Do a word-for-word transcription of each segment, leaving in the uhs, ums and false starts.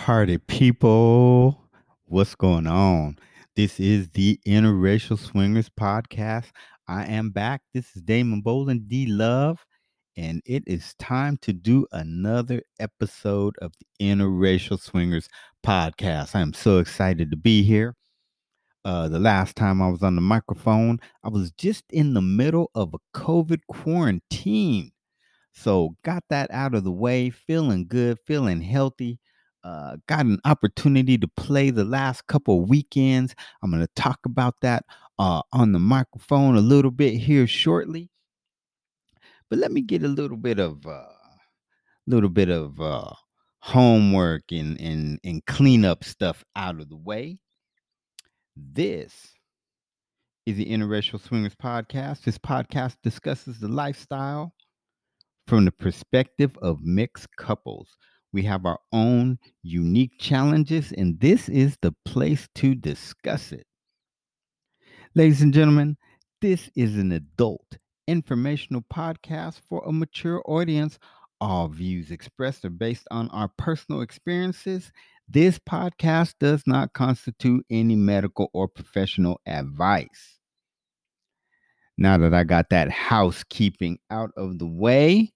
Party people, what's going on? This is the Interracial Swingers Podcast. I am back. This is Damon Bolin, D Love, and it is time to do another episode of the Interracial Swingers Podcast. I am so excited to be here. Uh, the last time I was on the microphone, I was just in the middle of a COVID quarantine. So got that out of the way, feeling good, feeling healthy. Uh, got an opportunity to play the last couple of weekends. I'm going to talk about that uh, on the microphone a little bit here shortly. But let me get a little bit of uh, little bit of uh, homework and, and and cleanup stuff out of the way. This is the Interracial Swingers Podcast. This podcast discusses the lifestyle from the perspective of mixed couples. We have our own unique challenges, and this is the place to discuss it. Ladies and gentlemen, this is an adult informational podcast for a mature audience. All views expressed are based on our personal experiences. This podcast does not constitute any medical or professional advice. Now that I got that housekeeping out of the way,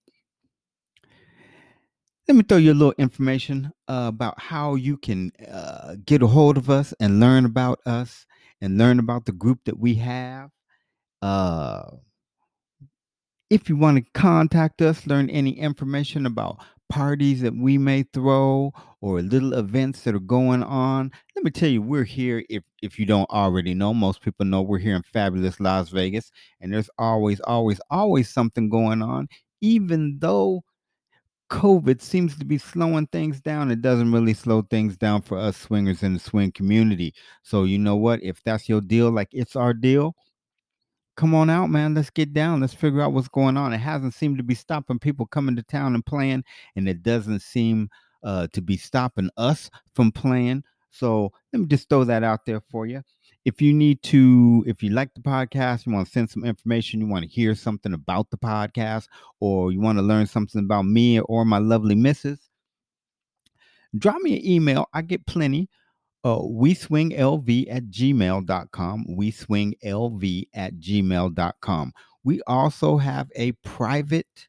let me throw you a little information uh, about how you can uh, get a hold of us and learn about us and learn about the group that we have. Uh, if you want to contact us, learn any information about parties that we may throw or little events that are going on, let me tell you, we're here. If if you don't already know, most people know we're here in fabulous Las Vegas, and there's always, always, always something going on, even though COVID seems to be slowing things down. It doesn't really slow things down for us swingers in the swing community. So you know what? If that's your deal, like it's our deal, come on out, man. Let's get down. Let's figure out what's going on. It hasn't seemed to be stopping people coming to town and playing, and it doesn't seem uh, to be stopping us from playing. So let me just throw that out there for you. If you need to, if you like the podcast, you want to send some information, you want to hear something about the podcast, or you want to learn something about me or my lovely missus, drop me an email. I get plenty. Uh, we swing L V at gmail dot com. We swing L V at gmail dot com. We also have a private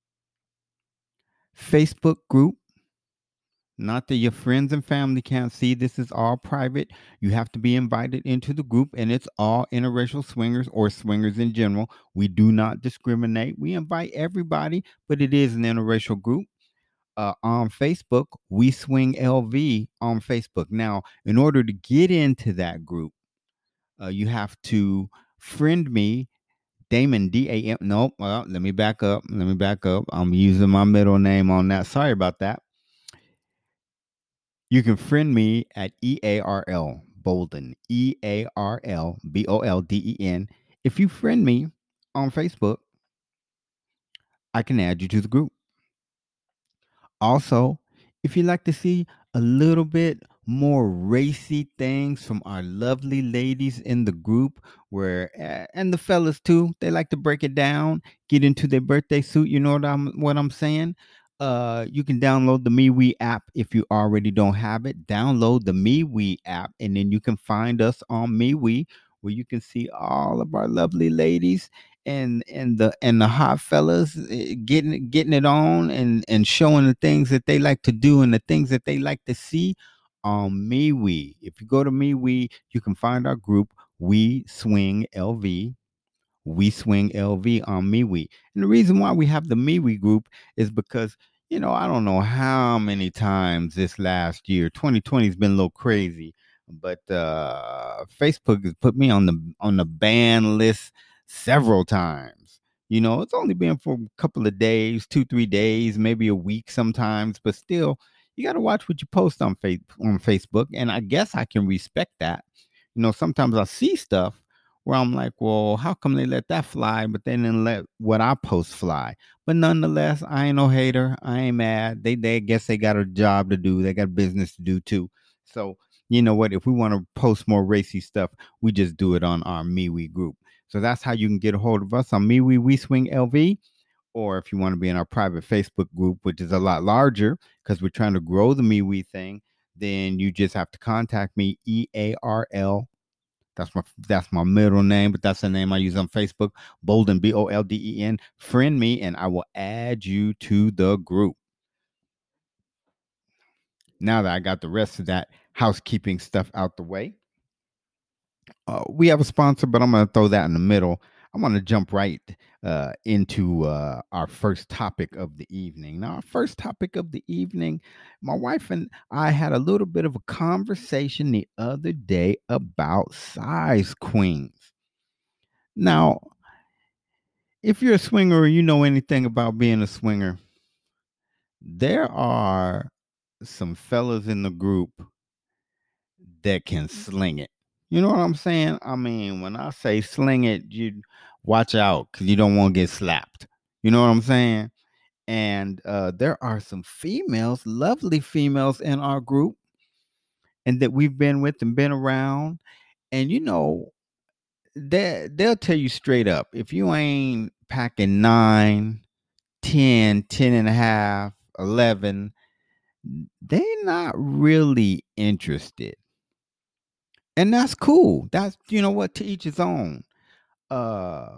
Facebook group. Not that your friends and family can't see. This is all private. You have to be invited into the group, and it's all interracial swingers or swingers in general. We do not discriminate. We invite everybody, but it is an interracial group. Uh, on Facebook, We Swing L V on Facebook. Now, in order to get into that group, uh, you have to friend me, Damon, D A M. Nope. Well, let me back up. Let me back up. I'm using my middle name on that. Sorry about that. You can friend me at E A R L, Bolden, E A R L B O L D E N. If you friend me on Facebook, I can add you to the group. Also, if you'd like to see a little bit more racy things from our lovely ladies in the group, where uh, and the fellas too, they like to break it down, get into their birthday suit. You know what I'm what I'm saying? Uh, you can download the MeWe app if you already don't have it. Download the MeWe app, and then you can find us on MeWe, where you can see all of our lovely ladies and and the and the hot fellas eh, getting getting it on and and showing the things that they like to do and the things that they like to see on MeWe. If you go to MeWe, you can find our group We Swing L V. We Swing L V on MeWe. And the reason why we have the MeWe group is because, you know, I don't know how many times this last year, twenty twenty has been a little crazy, but uh Facebook has put me on the on the ban list several times. You know, it's only been for a couple of days, two, three days, maybe a week sometimes, but still, you got to watch what you post on face on Facebook. And I guess I can respect that. You know, sometimes I see stuff where I'm like, well, how come they let that fly, but they didn't let what I post fly? But nonetheless, I ain't no hater. I ain't mad. They they guess they got a job to do. They got business to do too. So you know what? If we want to post more racy stuff, we just do it on our MeWe group. So that's how you can get a hold of us on MeWe, We Swing L V. Or if you want to be in our private Facebook group, which is a lot larger because we're trying to grow the MeWe thing, then you just have to contact me, E A R L. That's my that's my middle name, but that's the name I use on Facebook. Bolden, B O L D E N. Friend me, and I will add you to the group. Now that I got the rest of that housekeeping stuff out the way, uh, we have a sponsor, but I'm going to throw that in the middle. I'm going to jump right uh, into uh, our first topic of the evening. Now, our first topic of the evening, my wife and I had a little bit of a conversation the other day about size queens. Now, if you're a swinger or you know anything about being a swinger, there are some fellas in the group that can sling it. You know what I'm saying? I mean, when I say sling it, you watch out because you don't want to get slapped. You know what I'm saying? And uh, there are some females, lovely females in our group, and that we've been with and been around. And you know, they they'll tell you straight up if you ain't packing nine, ten, ten and a half, eleven, they're not really interested. And that's cool. That's, you know what, to each his own. Uh,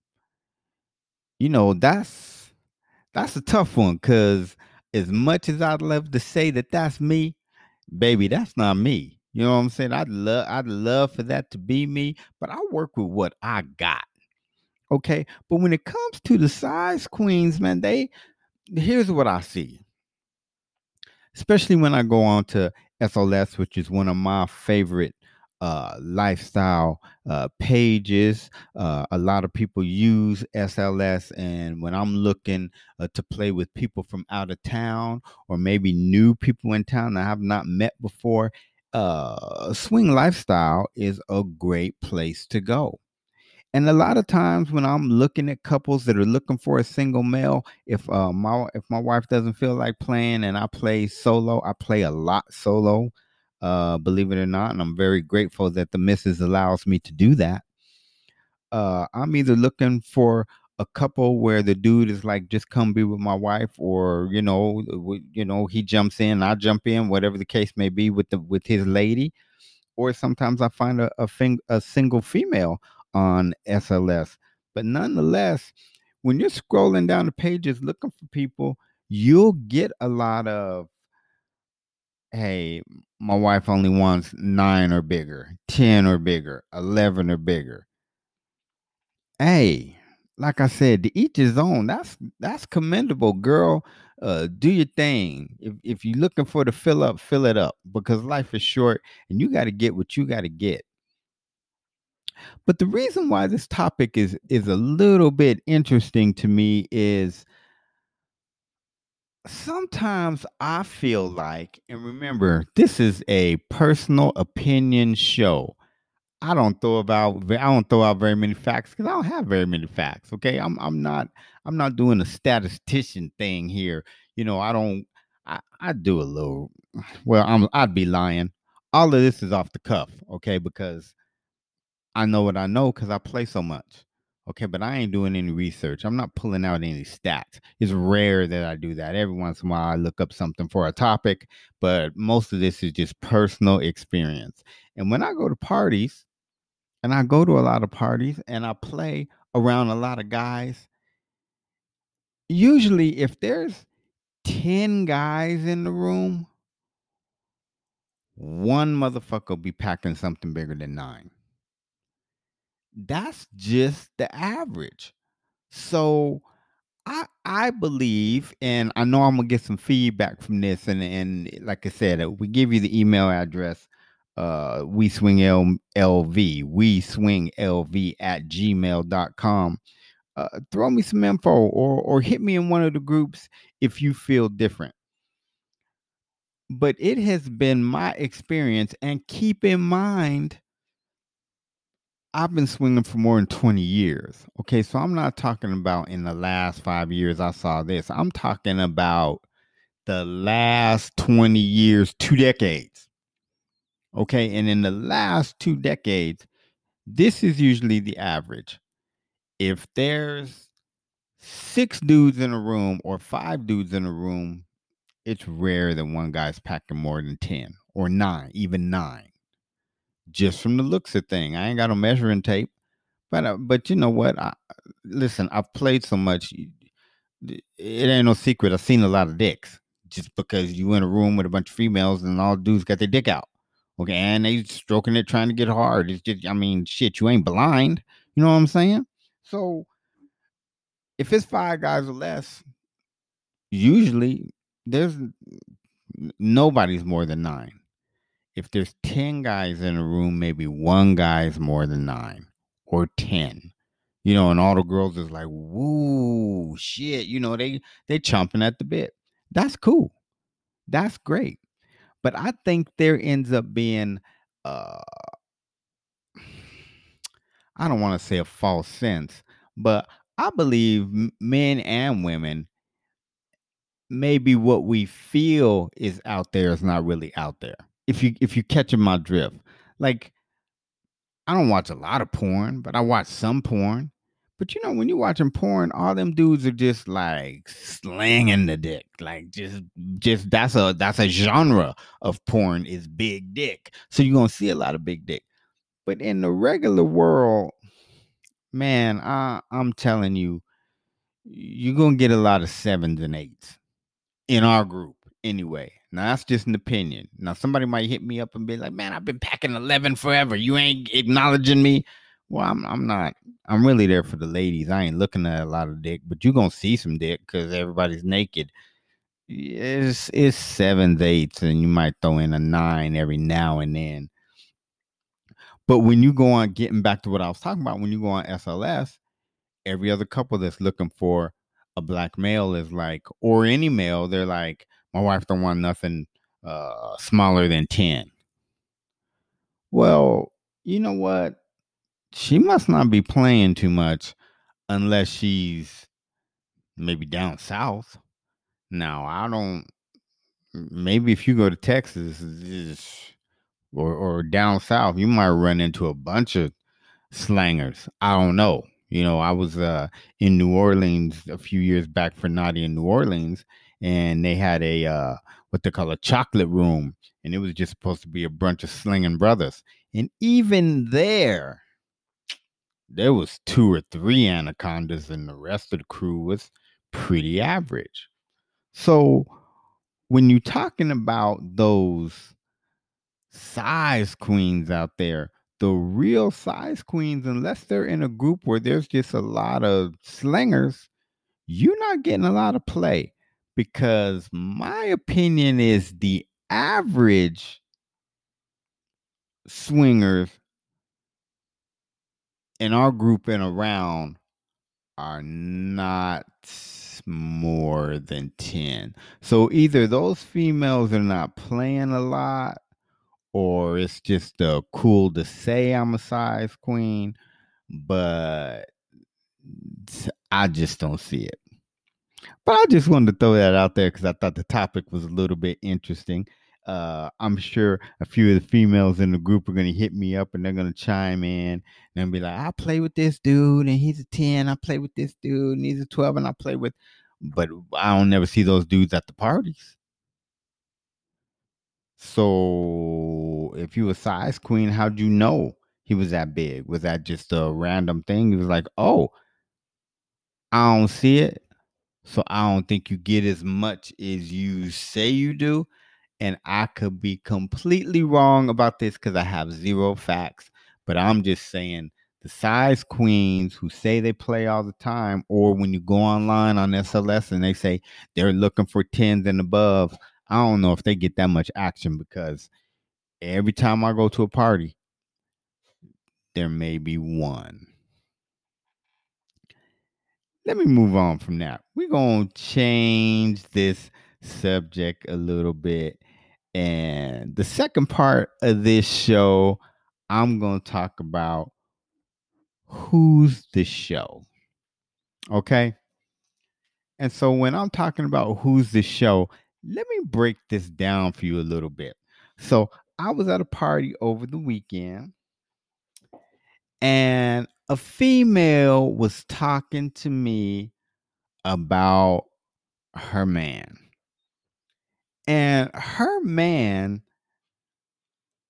you know, that's that's a tough one because as much as I'd love to say that that's me, baby, that's not me. You know what I'm saying? I'd love I'd love for that to be me, but I work with what I got. Okay. But when it comes to the size queens, man, they here's what I see. Especially when I go on to S L S, which is one of my favorite uh, lifestyle uh, pages. Uh, a lot of people use S L S, and when I'm looking uh, to play with people from out of town or maybe new people in town that I have not met before, uh, Swing Lifestyle is a great place to go. And a lot of times when I'm looking at couples that are looking for a single male, if uh, my if my wife doesn't feel like playing and I play solo, I play a lot solo, uh, believe it or not, and I'm very grateful that the missus allows me to do that. Uh, I'm either looking for a couple where the dude is like, just come be with my wife, or you know, w- you know, he jumps in, I jump in, whatever the case may be with the with his lady, or sometimes I find a a, fing- a single female on S L S. But nonetheless, when you're scrolling down the pages looking for people, you'll get a lot of, hey, my wife only wants nine or bigger, ten or bigger, eleven or bigger. Hey, like I said, to each his own. That's that's commendable, girl. Uh, do your thing. If if you're looking for the fill up, fill it up because life is short and you got to get what you got to get. But the reason why this topic is is a little bit interesting to me is sometimes I feel like, and remember, this is a personal opinion show. I don't throw about I don't throw out very many facts because I don't have very many facts. Okay, I'm I'm not I'm not doing a statistician thing here. You know, I don't. I, I do a little. Well, I'm I'd be lying. All of this is off the cuff. Okay, because I know what I know because I play so much. Okay, but I ain't doing any research. I'm not pulling out any stats. It's rare that I do that. Every once in a while, I look up something for a topic, but most of this is just personal experience. And when I go to parties, and I go to a lot of parties and I play around a lot of guys, usually if there's ten guys in the room, one motherfucker will be packing something bigger than nine. That's just the average. So I I believe, and I know I'm gonna get some feedback from this, and and like I said, uh, we give you the email address, uh, we swing L, LV, we swing LV at gmail dot com. Uh, throw me some info or or hit me in one of the groups if you feel different. But it has been my experience, and keep in mind, I've been swinging for more than twenty years. Okay, so I'm not talking about in the last five years I saw this. I'm talking about the last twenty years, two decades. Okay, and in the last two decades, this is usually the average. If there's six dudes in a room or five dudes in a room, it's rare that one guy's packing more than ten or nine, even nine, just from the looks of thing. I ain't got no measuring tape, but uh, but you know what? I, listen, I've played so much. It ain't no secret. I've seen a lot of dicks. Just because you in a room with a bunch of females and all dudes got their dick out, okay, and they stroking it, trying to get hard. It's just, I mean, shit. You ain't blind. You know what I'm saying? So if it's five guys or less, usually there's nobody's more than nine. If there's ten guys in a room, maybe one guy's more than nine or ten. You know, and all the girls is like, woo, shit. You know, they they chomping at the bit. That's cool. That's great. But I think there ends up being uh I don't want to say a false sense, but I believe m- men and women, maybe what we feel is out there is not really out there. If you if you catching my drift. Like, I don't watch a lot of porn, but I watch some porn. But you know, when you're watching porn, all them dudes are just like slinging the dick. Like, just just that's a that's a genre of porn, is big dick. So you're gonna see a lot of big dick. But in the regular world, man, I I'm telling you, you're gonna get a lot of sevens and eights in our group anyway. Now that's just an opinion. Now somebody might hit me up and be like, "Man, I've been packing eleven forever. You ain't acknowledging me." Well, I'm I'm not. I'm really there for the ladies. I ain't looking at a lot of dick, but you gonna see some dick because everybody's naked. It's it's sevens, eights, and you might throw in a nine every now and then. But when you go on, getting back to what I was talking about, when you go on S L S, every other couple that's looking for a black male is like, or any male, they're like, my wife don't want nothing uh, smaller than ten. Well, you know what? She must not be playing too much unless she's maybe down south. Now, I don't, maybe if you go to Texas or, or down south, you might run into a bunch of slangers. I don't know. You know, I was uh, in New Orleans a few years back for Naughty in New Orleans, and they had a uh, what they call a chocolate room, and it was just supposed to be a bunch of slinging brothers. And even there, there was two or three anacondas, and the rest of the crew was pretty average. So when you're talking about those size queens out there, the real size queens, unless they're in a group where there's just a lot of slingers, you're not getting a lot of play. Because my opinion is the average swingers in our group and around are not more than ten. So either those females are not playing a lot, or it's just uh, cool to say I'm a size queen, but I just don't see it. But I just wanted to throw that out there because I thought the topic was a little bit interesting. Uh, I'm sure a few of the females in the group are going to hit me up and they're going to chime in and be like, I play with this dude and he's a ten. I play with this dude and he's a twelve and I play with, but I don't never see those dudes at the parties. So if you a size queen, how'd you know he was that big? Was that just a random thing? He was like, oh, I don't see it. So I don't think you get as much as you say you do. And I could be completely wrong about this because I have zero facts. But I'm just saying the size queens who say they play all the time, or when you go online on S L S and they say they're looking for tens and above, I don't know if they get that much action because every time I go to a party, there may be one. Let me move on from that. We're going to change this subject a little bit. And the second part of this show, I'm going to talk about who's the show. Okay. And so when I'm talking about who's the show, let me break this down for you a little bit. So I was at a party over the weekend and a female was talking to me about her man. And her man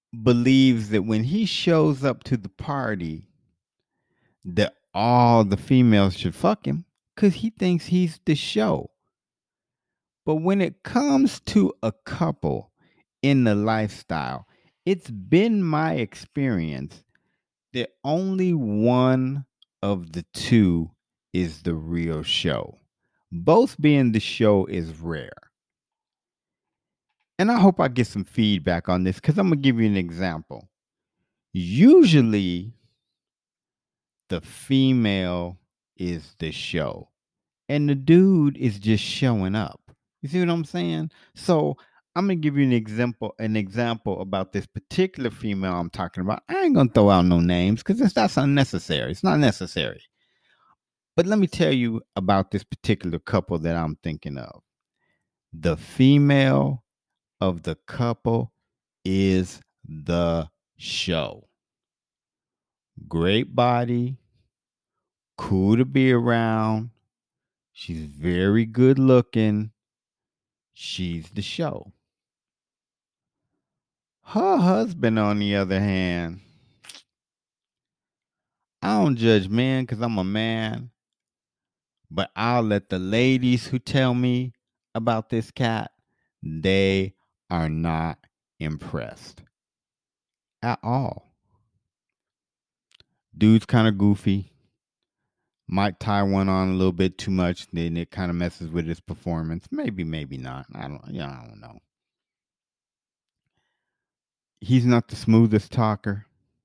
believes that when he shows up to the party, that all the females should fuck him because he thinks he's the show. But when it comes to a couple in the lifestyle, it's been my experience that only one of the two is the real show. Both being the show is rare. And I hope I get some feedback on this because I'm going to give you an example. Usually, the female is the show, and the dude is just showing up. You see what I'm saying? So I'm gonna give you an example, an example about this particular female I'm talking about. I ain't gonna throw out no names because that's unnecessary. It's not necessary. But let me tell you about this particular couple that I'm thinking of. The female of the couple is the show. Great body, cool to be around. She's very good looking. She's the show. Her husband, on the other hand, I don't judge men because I'm a man, but I'll let the ladies who tell me about this cat, they are not impressed at all. Dude's kind of goofy. Might tie one on a little bit too much, then it kind of messes with his performance. Maybe, maybe not. I don't. Yeah, I don't know. He's not the smoothest talker,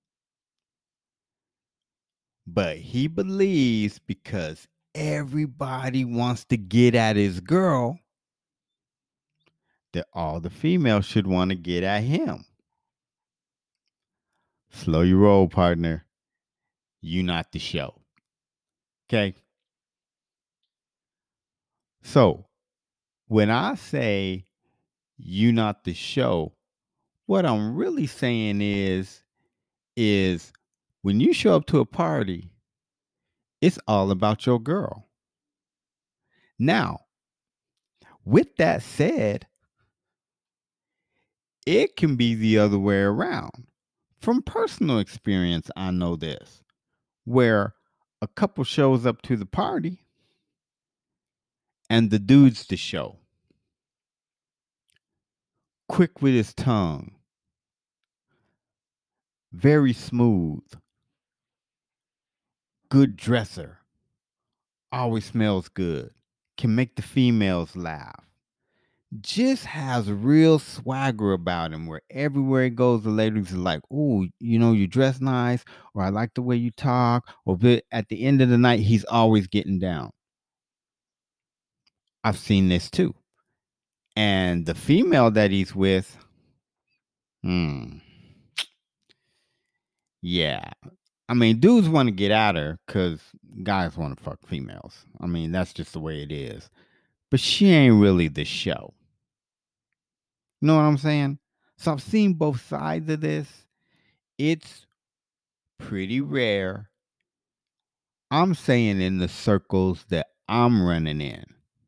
but he believes because everybody wants to get at his girl that all the females should want to get at him. Slow your roll, partner. You not the show. Okay. So when I say you not the show, what I'm really saying is, is when you show up to a party, it's all about your girl. Now, with that said, it can be the other way around. From personal experience, I know this, where a couple shows up to the party and the dude's the show. Quick with his tongue, very smooth, good dresser, always smells good, can make the females laugh, just has real swagger about him where everywhere he goes, the ladies are like, "Oh, you know, you dress nice," or "I like the way you talk," or but at the end of the night, he's always getting down. I've seen this too. And the female that he's with, hmm, yeah. I mean, dudes want to get at her because guys want to fuck females. I mean, that's just the way it is. But she ain't really the show. You know what I'm saying? So I've seen both sides of this. It's pretty rare. I'm saying in the circles that I'm running in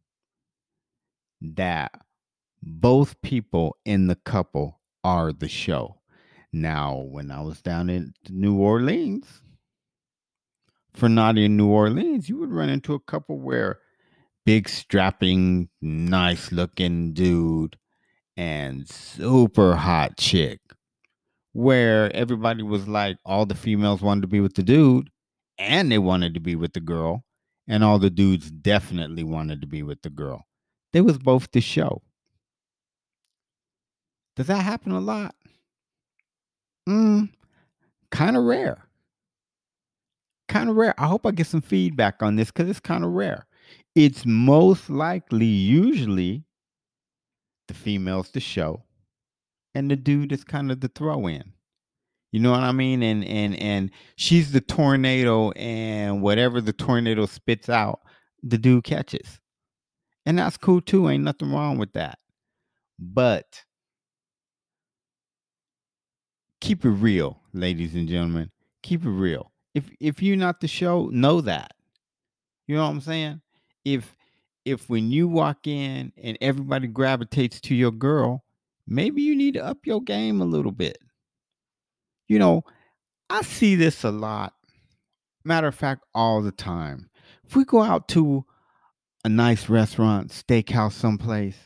that both people in the couple are the show. Now, when I was down in New Orleans, for Naughty in New Orleans, you would run into a couple where big, strapping, nice looking dude and super hot chick, where everybody was like, all the females wanted to be with the dude and they wanted to be with the girl, and all the dudes definitely wanted to be with the girl. They was both the show. Does that happen a lot? Mm, kind of rare. Kind of rare. I hope I get some feedback on this because it's kind of rare. It's most likely, usually, the female's the show, and the dude is kind of the throw in. You know what I mean? And and and she's the tornado, and whatever the tornado spits out, the dude catches. And that's cool too. Ain't nothing wrong with that. But keep it real, ladies and gentlemen. Keep it real. If if you're not the show, know that. You know what I'm saying? If if when you walk in and everybody gravitates to your girl, maybe you need to up your game a little bit. You know, I see this a lot. Matter of fact, all the time. If we go out to a nice restaurant, steakhouse, someplace,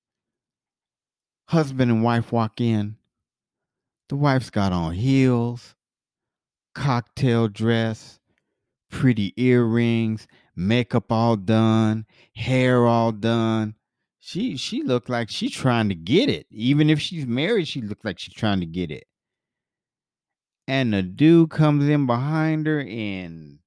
husband and wife walk in, the wife's got on heels, cocktail dress, pretty earrings, makeup all done, hair all done. She she looked like she's trying to get it. Even if she's married, she looked like she's trying to get it. And the dude comes in behind her in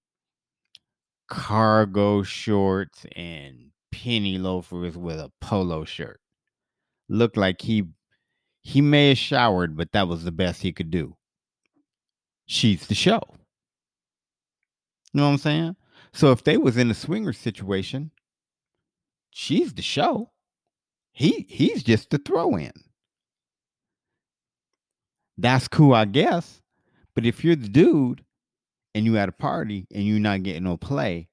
cargo shorts and penny loafers with a polo shirt. Looked like he he may have showered, but that was the best he could do. She's the show. You know what I'm saying? So if they was in a swinger situation, she's the show. He he's just the throw in. That's cool, I guess. But if you're the dude and you at a party and you're not getting no play,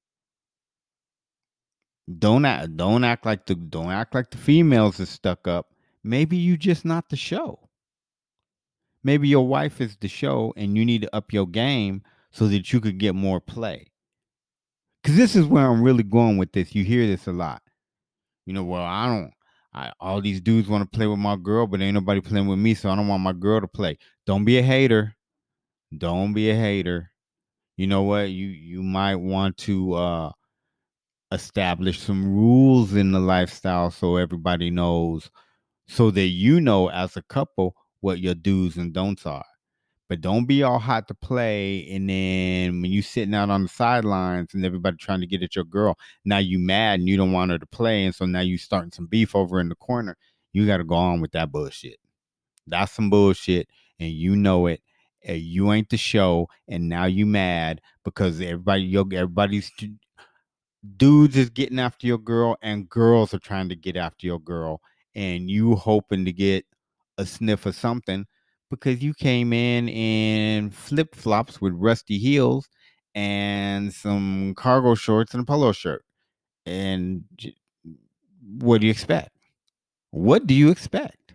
don't act don't act like the don't act like the females is stuck up. Maybe you just not the show. Maybe your wife is the show and you need to up your game so that you could get more play. Cause this is where I'm really going with this. You hear this a lot. You know, well, I don't I all these dudes want to play with my girl, but ain't nobody playing with me, so I don't want my girl to play. Don't be a hater. Don't be a hater. You know what? You you might want to uh establish some rules in the lifestyle so everybody knows, so that you know as a couple what your do's and don'ts are. But don't be all hot to play, and then when you sitting out on the sidelines and everybody trying to get at your girl, now you mad and you don't want her to play, and so now you starting some beef over in the corner. You got to go on with that bullshit. That's some bullshit, and you know it. And you ain't the show, and now you mad because everybody, yo, everybody's dudes is getting after your girl, and girls are trying to get after your girl, and you hoping to get a sniff of something because you came in in flip flops with rusty heels and some cargo shorts and a polo shirt. And what do you expect? What do you expect?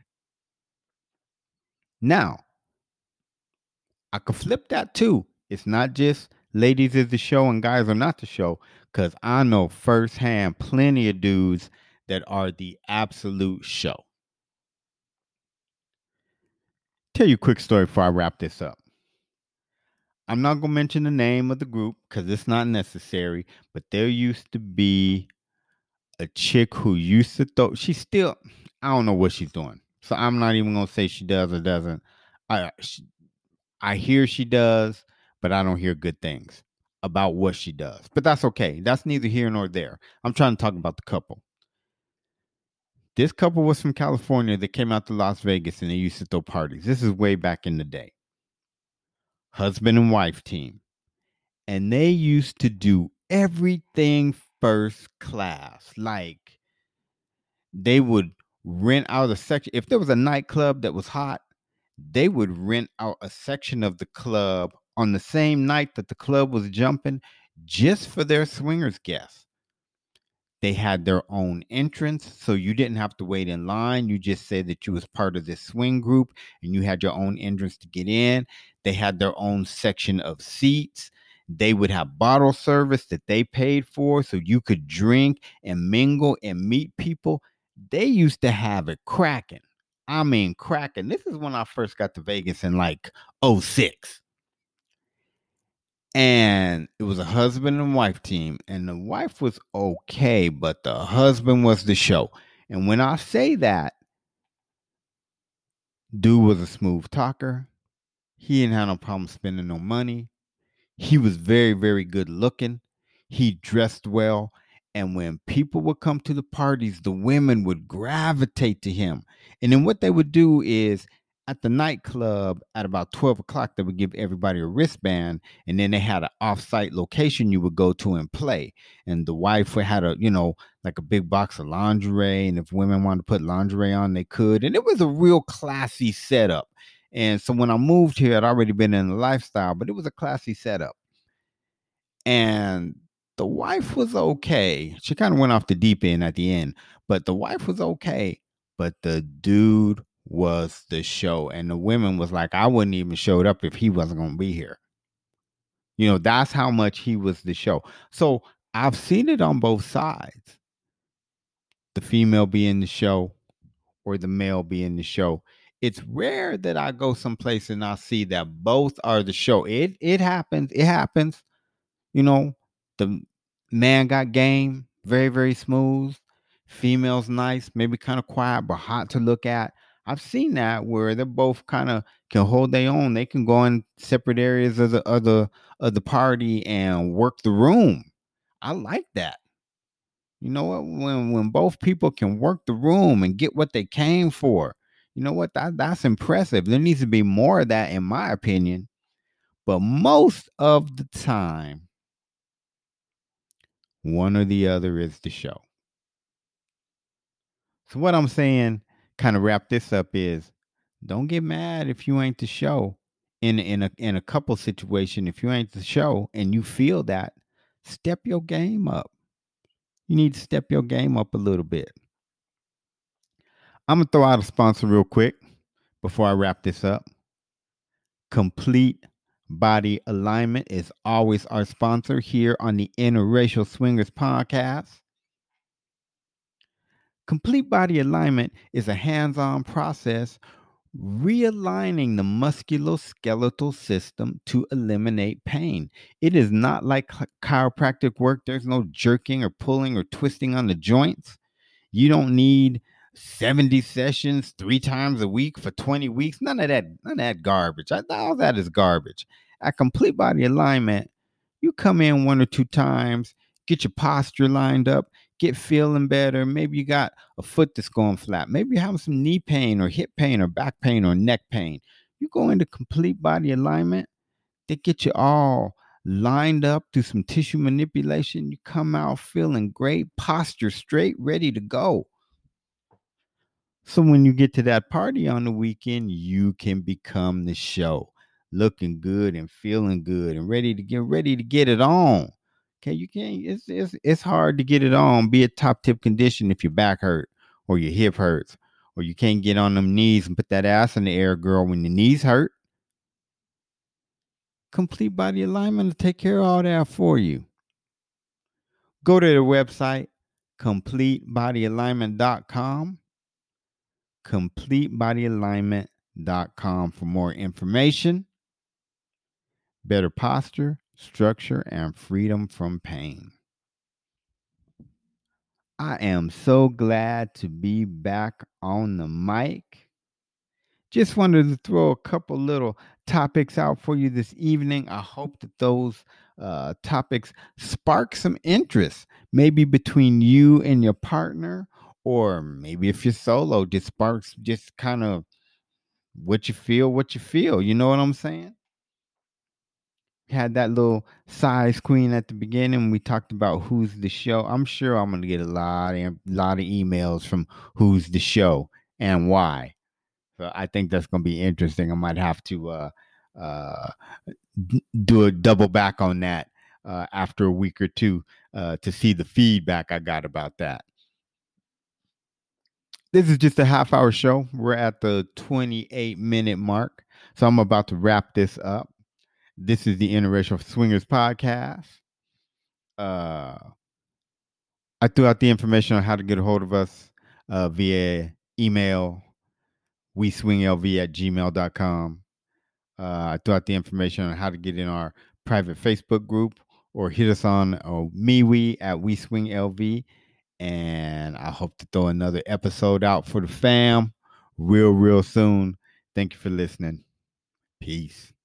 Now, I could flip that too. It's not just ladies is the show and guys are not the show, because I know firsthand plenty of dudes that are the absolute show. Tell you a quick story before I wrap this up. I'm not going to mention the name of the group because it's not necessary, but there used to be a chick who used to throw, she still, I don't know what she's doing. So I'm not even going to say she does or doesn't. I, she, I hear she does, but I don't hear good things about what she does. But that's okay. That's neither here nor there. I'm trying to talk about the couple. This couple was from California that came out to Las Vegas and they used to throw parties. This is way back in the day. Husband and wife team. And they used to do everything first class. Like they would rent out a section. If there was a nightclub that was hot, they would rent out a section of the club on the same night that the club was jumping just for their swingers guests. They had their own entrance, so you didn't have to wait in line. You just said that you was part of this swing group and you had your own entrance to get in. They had their own section of seats. They would have bottle service that they paid for so you could drink and mingle and meet people. They used to have it cracking. I mean, cracking. This is when I first got to Vegas in like oh six. And it was a husband and wife team. And the wife was okay, but the husband was the show. And when I say that, dude was a smooth talker. He didn't have no problem spending no money. He was very, very good looking. He dressed well. And when people would come to the parties, the women would gravitate to him. And then what they would do is at the nightclub at about twelve o'clock, they would give everybody a wristband. And then they had an off-site location you would go to and play. And the wife had a, you know, like a big box of lingerie. And if women wanted to put lingerie on, they could. And it was a real classy setup. And so when I moved here, I'd already been in the lifestyle, but it was a classy setup. And the wife was okay. She kind of went off the deep end at the end, but the wife was okay. But the dude was the show. And the women was like, I wouldn't even showed up if he wasn't going to be here. You know, that's how much he was the show. So I've seen it on both sides. The female being the show or the male being the show. It's rare that I go someplace and I see that both are the show. It it happens. It happens. You know, the man got game, very, very smooth. Female's nice, maybe kind of quiet, but hot to look at. I've seen that where they're both kind of can hold their own. They can go in separate areas of the of the of the party and work the room. I like that. You know what? When when both people can work the room and get what they came for, you know what? That that's impressive. There needs to be more of that, in my opinion. But most of the time, one or the other is the show. So what I'm saying, kind of wrap this up, is don't get mad if you ain't the show. In in a in a couple situation, if you ain't the show and you feel that, step your game up. You need to step your game up a little bit. I'm gonna throw out a sponsor real quick before I wrap this up. Complete Body Alignment is always our sponsor here on the Interracial Swingers podcast. Complete Body Alignment is a hands-on process realigning the musculoskeletal system to eliminate pain. It is not like chiropractic work. There's no jerking or pulling or twisting on the joints. You don't need seventy sessions three times a week for twenty weeks. None of that, none of that garbage. All that is garbage. At Complete Body Alignment, you come in one or two times, get your posture lined up, get feeling better. Maybe you got a foot that's going flat. Maybe you're having some knee pain or hip pain or back pain or neck pain. You go into Complete Body Alignment, they get you all lined up, do some tissue manipulation. You come out feeling great, posture straight, ready to go. So when you get to that party on the weekend, you can become the show, looking good and feeling good and ready to get ready to get it on. Okay, you can't. It's it's it's hard to get it on. Be a top tip condition if your back hurt or your hip hurts or you can't get on them knees and put that ass in the air, girl. When your knees hurt, Complete Body Alignment will take care of all that for you. Go to their website, complete body alignment dot com. complete body alignment dot com for more information, better posture, structure, and freedom from pain. I am so glad to be back on the mic. Just wanted to throw a couple little topics out for you this evening. I hope that those uh, topics spark some interest, maybe between you and your partner, or maybe if you're solo, just sparks just kind of what you feel, what you feel. You know what I'm saying? Had that little size queen at the beginning. We talked about who's the show. I'm sure I'm gonna get a lot of lot of emails from who's the show and why. So I think that's gonna be interesting. I might have to uh, uh, do a double back on that uh, after a week or two uh, to see the feedback I got about that. This is just a half hour show. We're at the twenty-eight minute mark. So I'm about to wrap this up. This is the Interracial Swingers podcast. Uh, I threw out the information on how to get a hold of us uh, via email, we swing L V at gmail dot com. Uh, I threw out the information on how to get in our private Facebook group or hit us on uh, MeWe at We Swing L V. And I hope to throw another episode out for the fam real, real soon. Thank you for listening. Peace.